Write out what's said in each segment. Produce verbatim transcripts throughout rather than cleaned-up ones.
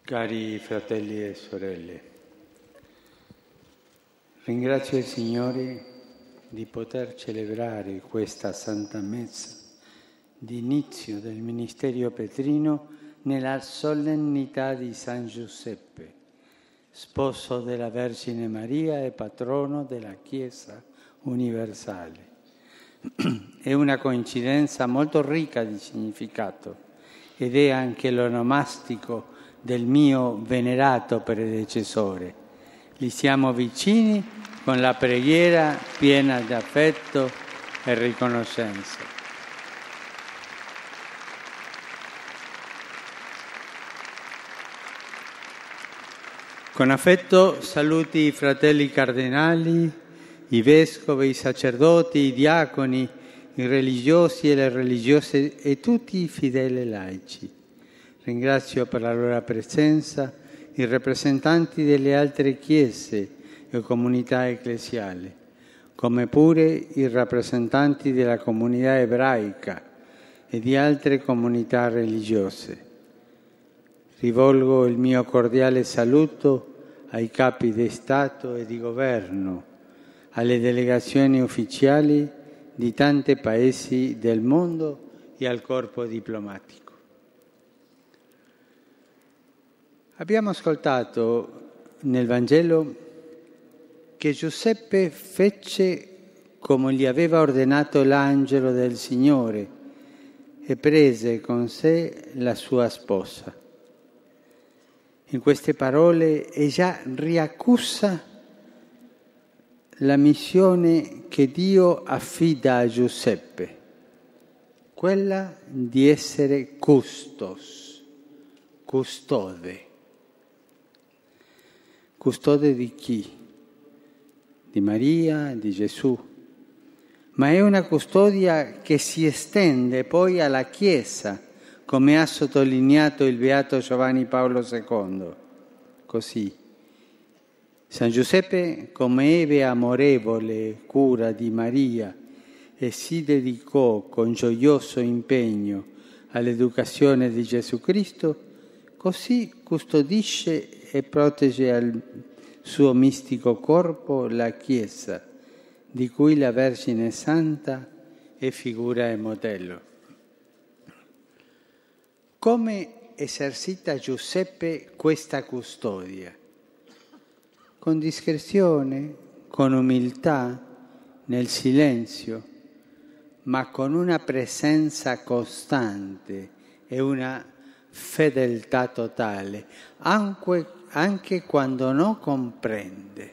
Cari fratelli e sorelle, ringrazio il Signore di poter celebrare questa Santa Messa di inizio del Ministerio Petrino nella solennità di San Giuseppe, sposo della Vergine Maria e patrono della Chiesa universale. È una coincidenza molto ricca di significato ed è anche l'onomastico del mio venerato predecessore. Gli siamo vicini con la preghiera piena di affetto e riconoscenza. Con affetto saluti i fratelli cardinali, i vescovi, i sacerdoti, i diaconi, i religiosi e le religiose e tutti i fedeli laici. Ringrazio per la loro presenza i rappresentanti delle altre chiese e comunità ecclesiali, come pure i rappresentanti della comunità ebraica e di altre comunità religiose. Rivolgo il mio cordiale saluto ai capi di Stato e di Governo, alle delegazioni ufficiali di tanti paesi del mondo e al corpo diplomatico. Abbiamo ascoltato nel Vangelo che Giuseppe fece come gli aveva ordinato l'angelo del Signore e prese con sé la sua sposa. In queste parole ella riaccusa la missione che Dio affida a Giuseppe, quella di essere custos, custode. Custode di chi? Di Maria, di Gesù. Ma è una custodia che si estende poi alla Chiesa, come ha sottolineato il Beato Giovanni Paolo secondo. Così, San Giuseppe, come ebbe amorevole cura di Maria e si dedicò con gioioso impegno all'educazione di Gesù Cristo, così custodisce e protegge al suo mistico corpo la Chiesa, di cui la Vergine Santa è figura e modello. Come esercita Giuseppe questa custodia? Con discrezione, con umiltà, nel silenzio, ma con una presenza costante e una fedeltà totale, anche, anche quando non comprende.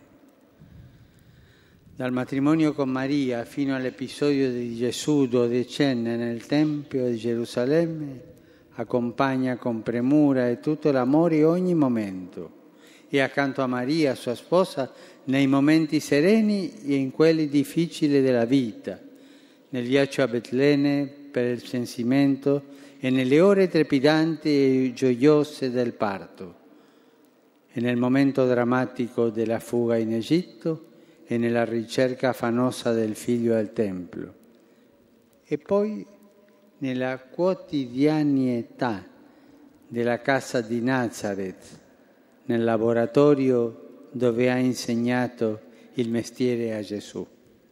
Dal matrimonio con Maria fino all'episodio di Gesù dodicenne nel Tempio di Gerusalemme, accompagna con premura e tutto l'amore ogni momento. E accanto a Maria, sua sposa, nei momenti sereni e in quelli difficili della vita, nel viaggio a Betlemme per il censimento e nelle ore trepidanti e gioiose del parto, e nel momento drammatico della fuga in Egitto e nella ricerca affannosa del figlio al Tempio, e poi nella quotidianità della casa di Nazareth, nel laboratorio dove ha insegnato il mestiere a Gesù.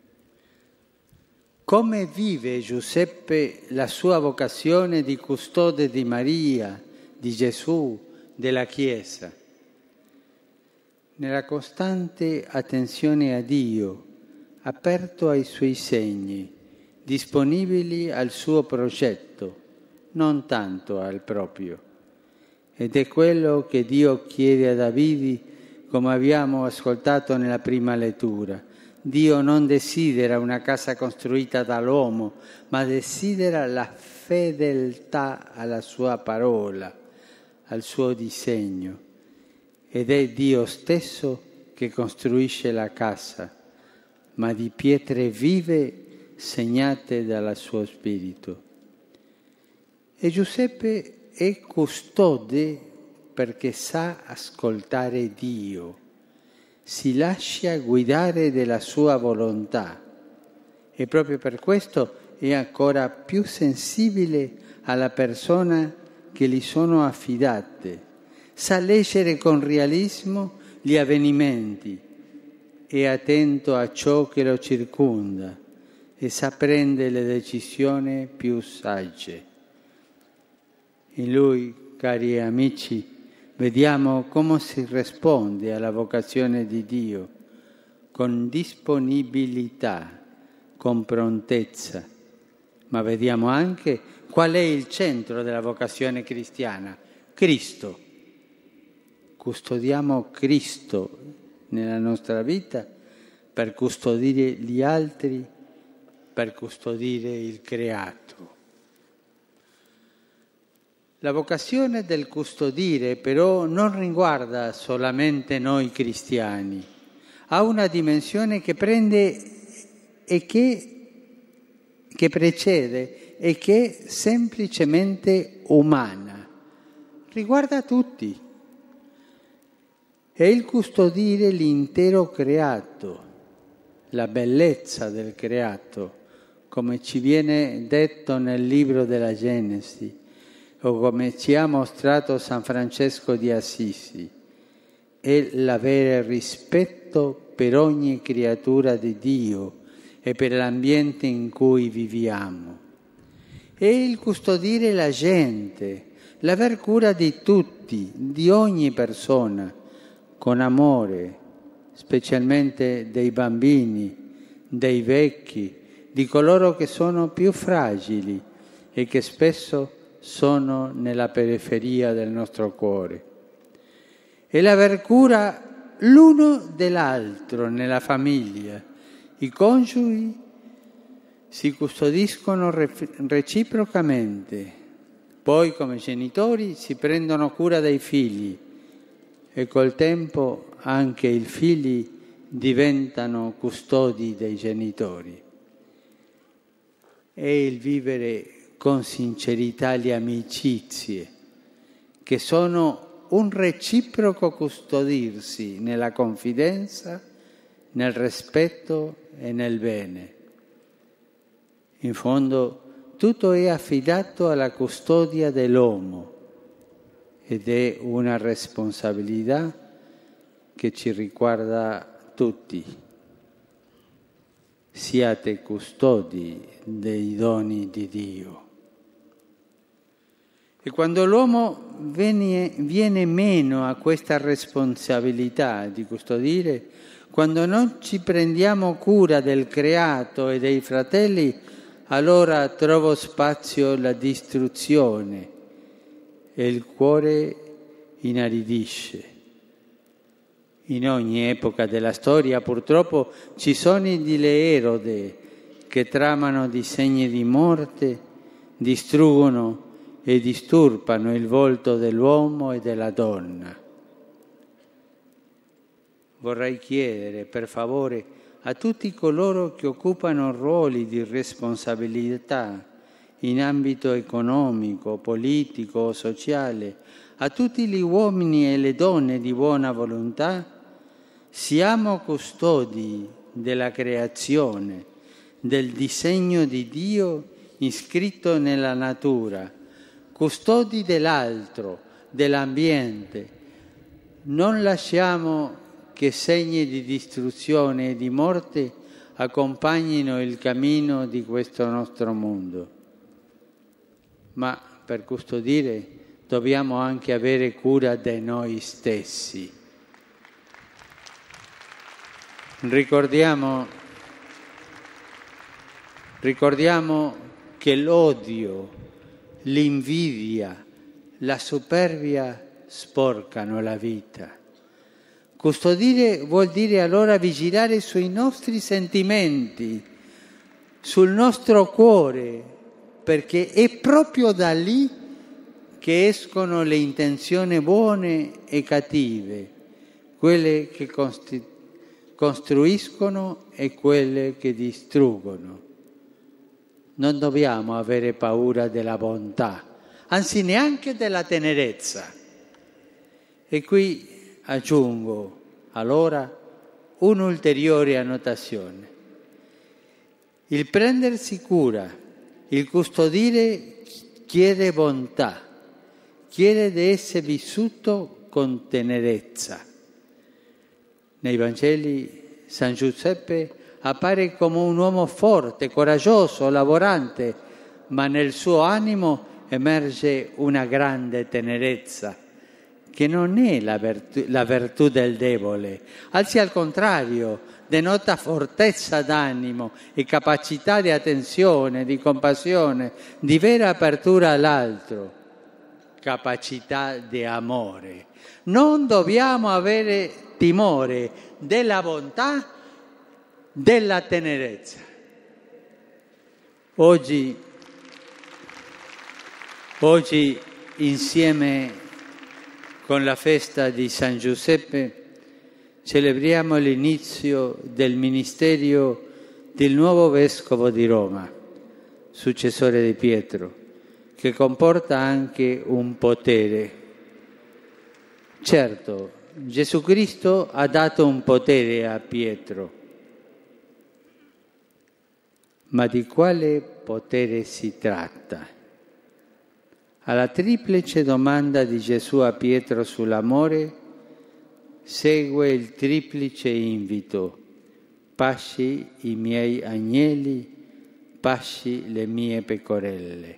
Come vive Giuseppe la sua vocazione di custode di Maria, di Gesù, della Chiesa? Nella costante attenzione a Dio, aperto ai suoi segni, disponibili al suo progetto, non tanto al proprio. Ed è quello che Dio chiede a Davide, come abbiamo ascoltato nella prima lettura. Dio non desidera una casa costruita dall'uomo, ma desidera la fedeltà alla sua parola, al suo disegno. Ed è Dio stesso che costruisce la casa, ma di pietre vive segnate dal suo spirito. E Giuseppe è custode perché sa ascoltare Dio. Si lascia guidare della sua volontà e proprio per questo è ancora più sensibile alla persona che gli sono affidate, sa leggere con realismo gli avvenimenti, è attento a ciò che lo circonda e sa prendere le decisioni più sagge. In lui, cari amici, vediamo come si risponde alla vocazione di Dio, con disponibilità, con prontezza, ma vediamo anche qual è il centro della vocazione cristiana: Cristo. Custodiamo Cristo nella nostra vita per custodire gli altri, per custodire il creato. La vocazione del custodire però non riguarda solamente noi cristiani, ha una dimensione che prende e che, che precede e che è semplicemente umana, riguarda tutti. È il custodire l'intero creato, la bellezza del creato, come ci viene detto nel libro della Genesi, o come ci ha mostrato San Francesco di Assisi, è l'avere rispetto per ogni creatura di Dio e per l'ambiente in cui viviamo. È il custodire la gente, l'aver cura di tutti, di ogni persona, con amore, specialmente dei bambini, dei vecchi, di coloro che sono più fragili e che spesso sono nella periferia del nostro cuore. E l'aver cura l'uno dell'altro nella famiglia. I coniugi si custodiscono reciprocamente, poi come genitori si prendono cura dei figli e col tempo anche i figli diventano custodi dei genitori. È il vivere con sincerità le amicizie, che sono un reciproco custodirsi nella confidenza, nel rispetto e nel bene. In fondo tutto è affidato alla custodia dell'uomo ed è una responsabilità che ci riguarda tutti. Siate custodi dei doni di Dio. E quando l'uomo viene, viene meno a questa responsabilità di custodire, quando non ci prendiamo cura del creato e dei fratelli, allora trovo spazio la distruzione e il cuore inaridisce. In ogni epoca della storia purtroppo ci sono delle erode che tramano disegni di morte, distruggono e disturbano il volto dell'uomo e della donna. Vorrei chiedere, per favore, a tutti coloro che occupano ruoli di responsabilità in ambito economico, politico o sociale, a tutti gli uomini e le donne di buona volontà, siamo custodi della creazione, del disegno di Dio iscritto nella natura, custodi dell'altro, dell'ambiente. Non lasciamo che segni di distruzione e di morte accompagnino il cammino di questo nostro mondo. Ma per custodire dobbiamo anche avere cura di noi stessi. Ricordiamo, ricordiamo che l'odio, l'invidia, la superbia sporcano la vita. Custodire vuol dire allora vigilare sui nostri sentimenti, sul nostro cuore, perché è proprio da lì che escono le intenzioni buone e cattive, quelle che costi- costruiscono e quelle che distruggono. Non dobbiamo avere paura della bontà, anzi neanche della tenerezza. E qui aggiungo allora un'ulteriore annotazione. Il prendersi cura, il custodire chiede bontà, chiede di essere vissuto con tenerezza. Nei Vangeli San Giuseppe appare come un uomo forte, coraggioso, lavorante, ma nel suo animo emerge una grande tenerezza, che non è la virtù, la virtù del debole, anzi al contrario, denota fortezza d'animo e capacità di attenzione, di compassione, di vera apertura all'altro, capacità di amore. Non dobbiamo avere timore della bontà, della tenerezza. Oggi, oggi insieme con la festa di San Giuseppe celebriamo l'inizio del ministero del nuovo Vescovo di Roma, successore di Pietro, che comporta anche un potere. Certo, Gesù Cristo ha dato un potere a Pietro, ma di quale potere si tratta? Alla triplice domanda di Gesù a Pietro sull'amore segue il triplice invito: pasci i miei agnelli, pasci le mie pecorelle.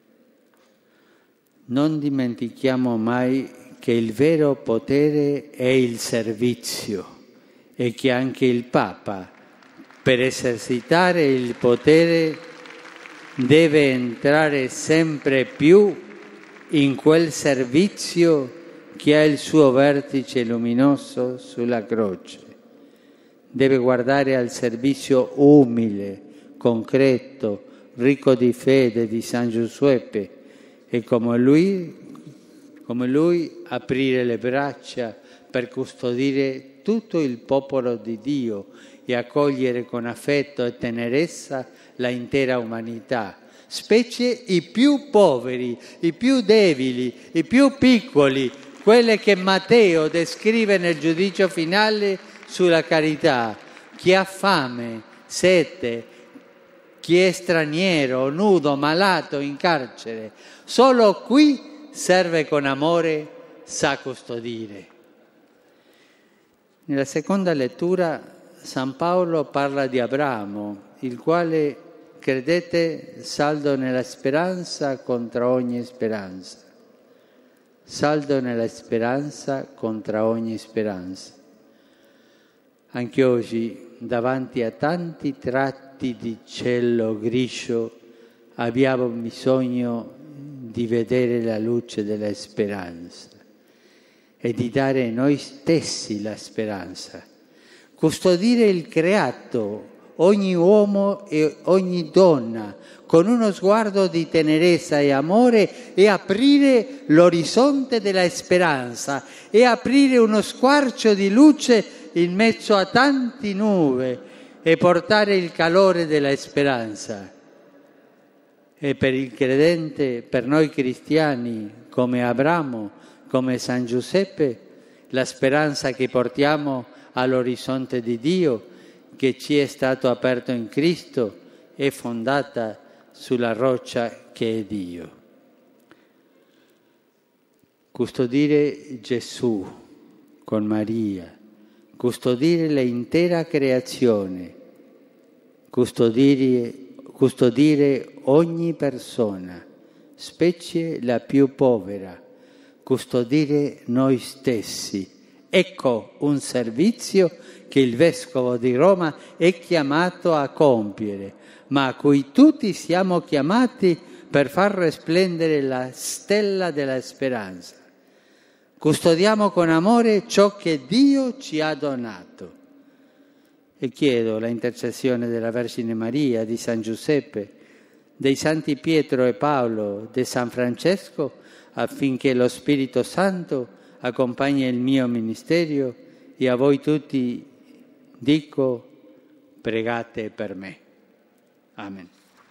Non dimentichiamo mai che il vero potere è il servizio e che anche il Papa, per esercitare il potere, deve entrare sempre più in quel servizio che ha il suo vertice luminoso sulla croce. Deve guardare al servizio umile, concreto, ricco di fede di San Giuseppe e come lui, come lui aprire le braccia per custodire tutto il popolo di Dio e accogliere con affetto e tenerezza la intera umanità, specie i più poveri, i più deboli, i più piccoli, quelle che Matteo descrive nel giudizio finale sulla carità: chi ha fame, sete, chi è straniero, nudo, malato, in carcere. Solo qui serve con amore, sa custodire. Nella seconda lettura San Paolo parla di Abramo, il quale, credete, saldo nella speranza contro ogni speranza. Saldo nella speranza contro ogni speranza. Anche oggi, davanti a tanti tratti di cielo grigio, abbiamo bisogno di vedere la luce della speranza e di dare noi stessi la speranza. Custodire il creato, ogni uomo e ogni donna, con uno sguardo di tenerezza e amore, e aprire l'orizzonte della speranza e aprire uno squarcio di luce in mezzo a tante nuvole e portare il calore della speranza. E per il credente, per noi cristiani, come Abramo, come San Giuseppe, la speranza che portiamo all'orizzonte di Dio, che ci è stato aperto in Cristo, è fondata sulla roccia che è Dio. Custodire Gesù con Maria, custodire l'intera creazione, custodire, custodire ogni persona, specie la più povera, custodire noi stessi. Ecco un servizio che il Vescovo di Roma è chiamato a compiere, ma a cui tutti siamo chiamati per far risplendere la stella della speranza. Custodiamo con amore ciò che Dio ci ha donato. E chiedo la intercessione della Vergine Maria, di San Giuseppe, dei Santi Pietro e Paolo, di San Francesco, affinché lo Spirito Santo accompagni il mio ministero, e a voi tutti dico: pregate per me. Amen.